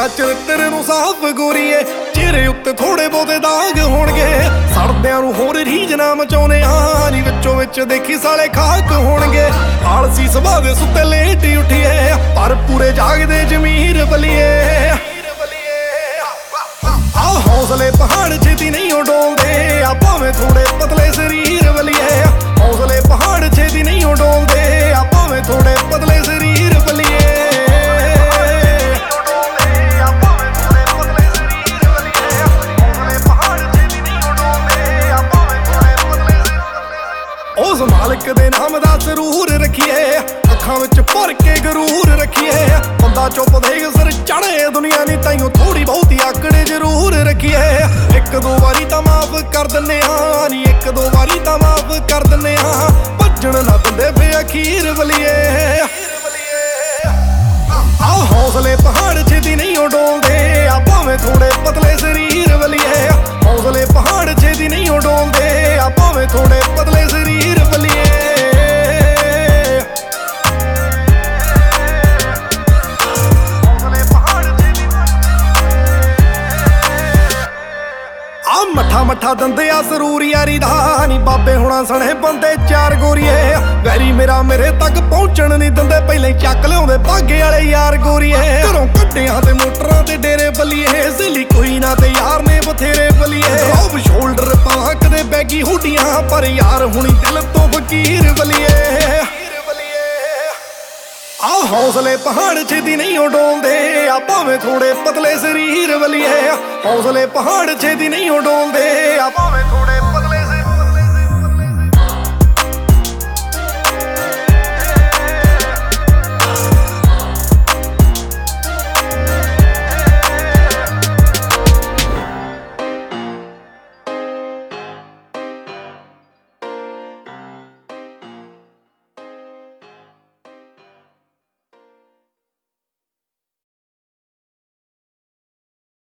ਆ ਚਰਿੱਤਰ ਨੂੰ ਸਾਫ਼ ਗੋਰੀਏ, ਚਿਹਰੇ ਉੱਤੇ ਥੋੜੇ ਬਹੁਤੇ ਦਾਗ ਹੋਣਗੇ। ਸੜਦਿਆਂ ਨੂੰ ਹੋਰ ਰੀਝ ਨਾ ਮਚਾਉਨੇ ਆ, ਨੀ ਵਿੱਚੋਂ ਵਿੱਚ ਦੇਖੀ ਸਾਲੇ ਖਾਕ ਹੋਣਗੇ। ਆਲਸੀ ਸੁਭਾਅ ਦੇ ਸੁੱਤੇ ਲੇਟ ਉੱਠੀਏ, ਪਰ ਪੂਰੇ ਜਾਗਦੇ ਜ਼ਮੀਰ ਬਲੀਏ। ਆ ਹੌਸਲੇ ਪਹਾੜ ਛੇਤੀ ਨਹੀਂ ਡੋਲਦੇ, ਆ ਭਾਵੇਂ ਥੋੜੇ ਪਤਲੇ ਸਰੀਰ ਬਲੀਏ। ਹੌਸਲੇ ਪਹਾੜ ਛੇਤੀ ਨਹੀਂ ਡੋਲਦੇ, ਆ ਭਾਵੇਂ ਥੋੜੇ ਪਤਲੇ ਸਰੀਰ ਬਲੀਏ। ਉਸ ਮਾਲਕ ਦੇ ਨਾਮ ਦਾ ਜ਼ਰੂਰ ਰੱਖੀਏ, ਅੱਖਾਂ ਵਿੱਚ ਭਰ ਕੇ ਗਰੂਰ ਰੱਖੀਏ। ਬੰਦਾ ਚੁੱਪ ਦੇਖ ਸਿਰ ਚੜੇ ਦੁਨੀਆ ਨੀ, ਤਾਈਓ ਥੋੜੀ ਬਹੁਤੀ ਆਕੜੇ ਜ਼ਰੂਰ ਰੱਖੀਏ। ਇੱਕ ਦੋ ਵਾਰੀ ਤਾਂ ਮਾਫ ਕਰ ਦਿੰਨੇ ਆ, ਨੀ ਇੱਕ ਦੋ ਵਾਰੀ ਤਾਂ ਮਾਫ ਕਰ ਦਿੰਨੇ ਆ। ਭੱਜਣ ਨਾ ਦਿੰਦੇ ਫੇ ਅਖੀਰ ਬਲੀਏ। ਆ ਹੌਸਲੇ ਪਹਾੜ ਛੇਤੀ ਨਹੀਂ ਡੋਲਦੇ, ਆ ਭਾਵੇਂ ਥੋੜੇ ਪਤਲੇ ਸਰੀਰ ਬਲੀਏ। ਹੌਸਲੇ ਪਹਾੜ ਛੇਤੀ ਨਹੀਂ ਡੋਲਦੇ, ਆ ਭਾਵੇਂ ਥੋੜੇ ਪਤਲੇ ਸਰੀਰ ਬਲੀਏ। ਮੱਠਾ ਮੱਠਾ ਦੰਦੇ ਆ ਜ਼ਰੂਰ ਯਾਰੀ ਦਾ, ਨੀ ਬਾਬੇ ਹੁਣਾ ਸਣੇ ਬੰਦੇ ਚਾਰ ਗੋਰੀਏ। ਵੈਰੀ ਮੇਰਾ ਮੇਰੇ ਤੱਕ ਪਹੁੰਚਣ ਨਹੀਂ ਦਿੰਦੇ, ਪਹਿਲਾਂ ਹੀ ਚੱਕ ਲਿਆਉਂਦੇ ਭਾਗੇ ਵਾਲੇ ਯਾਰ ਗੋਰੀਏ। ਘਰੋਂ ਕੱਢਿਆਂ ਤੇ ਮੋਟਰਾਂ ਤੇ ਡੇਰੇ ਬਲੀਏ, ਜ਼ੇਲੀ ਕੋਈ ਨਾ ਤੇ ਯਾਰ ਨੇ ਬਥੇਰੇ ਬਲੀਏ। ਰੋਬ ਸ਼ੋਲਡਰ ਪਾ ਕਦੇ ਬੈਗੀ ਹੁੱਡੀਆਂ, ਪਰ ਯਾਰ ਹੁਣੀ ਦਿਲ ਤੋਂ ਫਕੀਰ ਬਲੀਏ। ਆ ਹੌਸਲੇ ਪਹਾੜ ਛੇਤੀ ਨਹੀਂ ਡੋਲਦੇ, ਆ ਭਾਵੇਂ ਥੋੜੇ ਪਤਲੇ ਸਰੀਰ ਬਲੀਏ। ਹੌਸਲੇ ਪਹਾੜ ਛੇਤੀ ਨਹੀਂ ਡੋਲਦੇ, ਆ ਭਾਵੇਂ ਥੋੜੇ